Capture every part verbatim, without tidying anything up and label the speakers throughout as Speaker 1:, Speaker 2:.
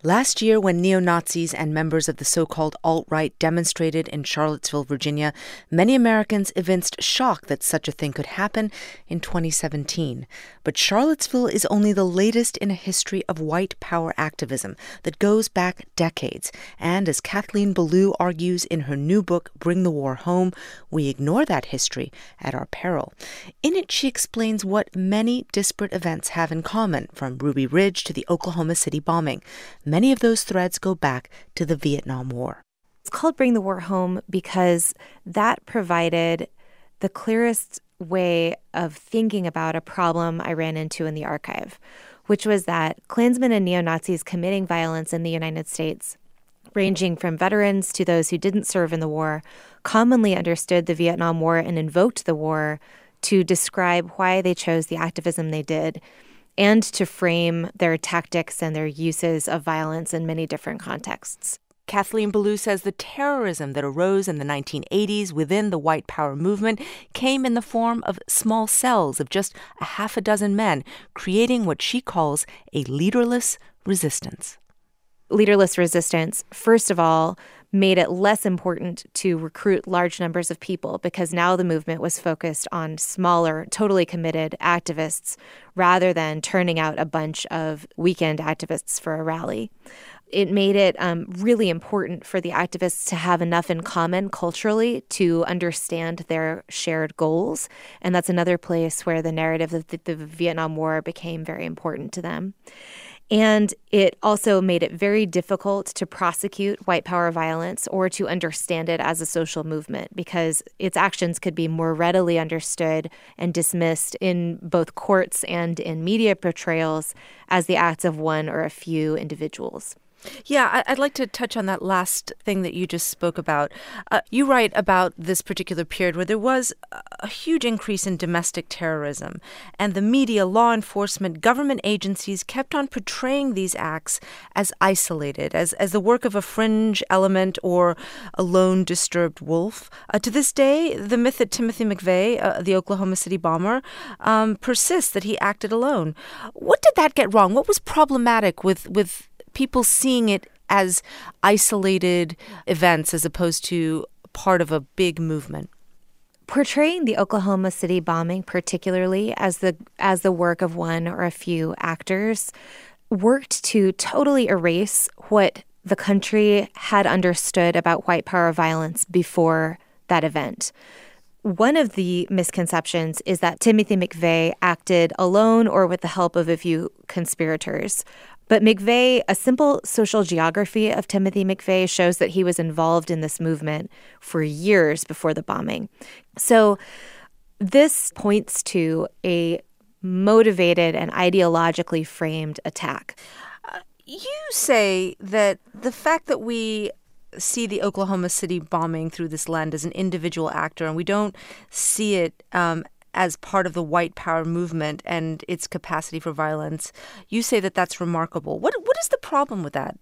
Speaker 1: Last year, when neo-Nazis and members of the so-called alt-right demonstrated in Charlottesville, Virginia, many Americans evinced shock that such a thing could happen in twenty seventeen. But Charlottesville is only the latest in a history of white power activism that goes back decades. And as Kathleen Belew argues in her new book, Bring the War Home, we ignore that history at our peril. In it, she explains what many disparate events have in common, from Ruby Ridge to the Oklahoma City bombing. Many of those threads go back to the Vietnam War.
Speaker 2: It's called Bring the War Home because that provided the clearest way of thinking about a problem I ran into in the archive, which was that Klansmen and neo-Nazis committing violence in the United States, ranging from veterans to those who didn't serve in the war, commonly understood the Vietnam War and invoked the war to describe why they chose the activism they did, and to frame their tactics and their uses of violence in many different contexts.
Speaker 1: Kathleen Belew says the terrorism that arose in the nineteen eighties within the white power movement came in the form of small cells of just a half a dozen men, creating what she calls a leaderless resistance.
Speaker 2: Leaderless resistance, first of all, made it less important to recruit large numbers of people because now the movement was focused on smaller, totally committed activists rather than turning out a bunch of weekend activists for a rally. It made it um, really important for the activists to have enough in common culturally to understand their shared goals. And that's another place where the narrative of the, the Vietnam War became very important to them. And it also made it very difficult to prosecute white power violence or to understand it as a social movement because its actions could be more readily understood and dismissed in both courts and in media portrayals as the acts of one or a few individuals.
Speaker 1: Yeah, I'd like to touch on that last thing that you just spoke about. Uh, you write about this particular period where there was a huge increase in domestic terrorism, and the media, law enforcement, government agencies kept on portraying these acts as isolated, as, as the work of a fringe element or a lone disturbed wolf. Uh, to this day, the myth that Timothy McVeigh, uh, the Oklahoma City bomber, um, persists that he acted alone. What did that get wrong? What was problematic with with people seeing it as isolated events as opposed to part of a big movement?
Speaker 2: Portraying the Oklahoma City bombing particularly as the as the work of one or a few actors worked to totally erase what the country had understood about white power violence before that event. One of the misconceptions is that Timothy McVeigh acted alone or with the help of a few conspirators. But McVeigh, a simple social geography of Timothy McVeigh shows that he was involved in this movement for years before the bombing. So this points to a motivated and ideologically framed attack.
Speaker 1: Uh, you say that the fact that we see the Oklahoma City bombing through this lens as an individual actor, and we don't see it um, as part of the white power movement and its capacity for violence, you say that that's remarkable. What What is the problem with that?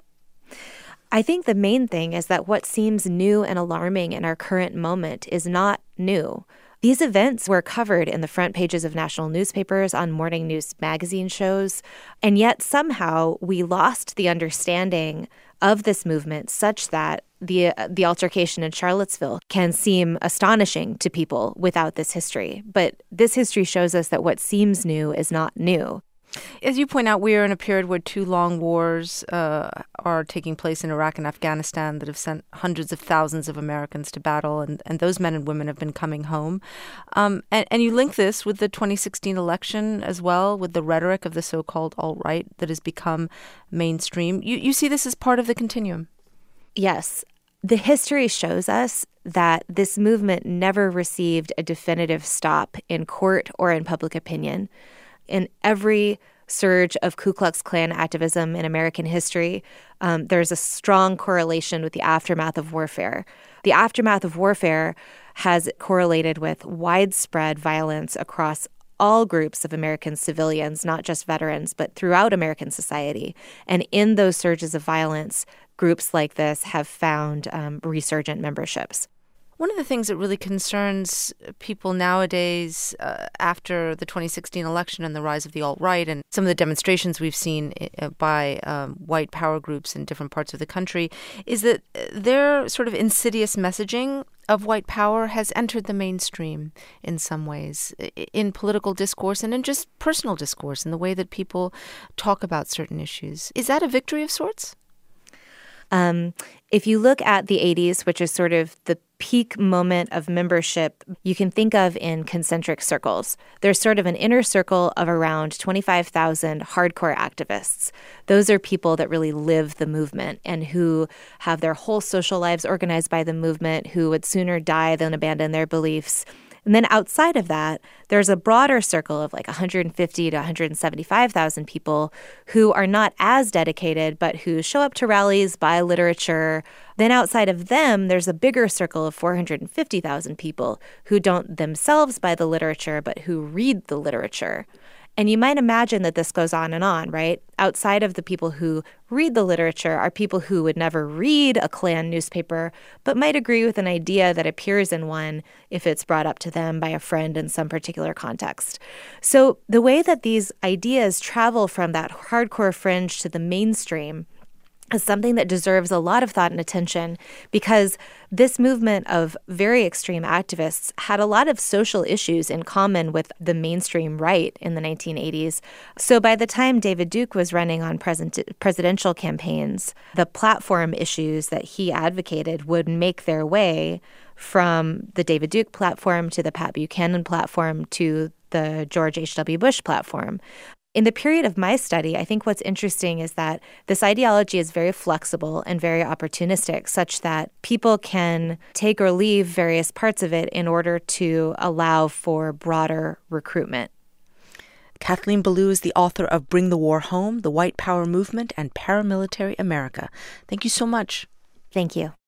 Speaker 2: I think the main thing is that what seems new and alarming in our current moment is not new. These events were covered in the front pages of national newspapers, on morning news magazine shows, and yet somehow we lost the understanding of this movement such that the uh, the altercation in Charlottesville can seem astonishing to people without this history. But this history shows us that what seems new is not new.
Speaker 1: As you point out, we are in a period where two long wars uh, are taking place in Iraq and Afghanistan that have sent hundreds of thousands of Americans to battle, and, and those men and women have been coming home. Um, and, and you link this with the twenty sixteen election as well, with the rhetoric of the so-called alt-right that has become mainstream. You, you see this as part of the continuum?
Speaker 2: Yes. The history shows us that this movement never received a definitive stop in court or in public opinion. In every surge of Ku Klux Klan activism in American history, um, there's a strong correlation with the aftermath of warfare. The aftermath of warfare has correlated with widespread violence across all groups of American civilians, not just veterans, but throughout American society. And in those surges of violence, groups like this have found um, resurgent memberships.
Speaker 1: One of the things that really concerns people nowadays uh, after the twenty sixteen election and the rise of the alt-right and some of the demonstrations we've seen uh, by um, white power groups in different parts of the country is that their sort of insidious messaging of white power has entered the mainstream in some ways, in political discourse and in just personal discourse, in the way that people talk about certain issues. Is that a victory of sorts?
Speaker 2: Um, if you look at the eighties, which is sort of the peak moment of membership, you can think of in concentric circles. There's sort of an inner circle of around twenty-five thousand hardcore activists. Those are people that really live the movement and who have their whole social lives organized by the movement, who would sooner die than abandon their beliefs. And then outside of that, there's a broader circle of like one hundred fifty to one hundred seventy-five thousand people who are not as dedicated, but who show up to rallies, buy literature. Then outside of them, there's a bigger circle of four hundred fifty thousand people who don't themselves buy the literature, but who read the literature. And you might imagine that this goes on and on, right? Outside of the people who read the literature are people who would never read a Klan newspaper, but might agree with an idea that appears in one if it's brought up to them by a friend in some particular context. So the way that these ideas travel from that hardcore fringe to the mainstream is something that deserves a lot of thought and attention, because this movement of very extreme activists had a lot of social issues in common with the mainstream right in the nineteen eighties. So by the time David Duke was running on present- presidential campaigns, the platform issues that he advocated would make their way from the David Duke platform to the Pat Buchanan platform to the George H W. Bush platform. In the period of my study, I think what's interesting is that this ideology is very flexible and very opportunistic, such that people can take or leave various parts of it in order to allow for broader recruitment.
Speaker 1: Kathleen Belew is the author of Bring the War Home, The White Power Movement and Paramilitary America. Thank you so much.
Speaker 2: Thank you.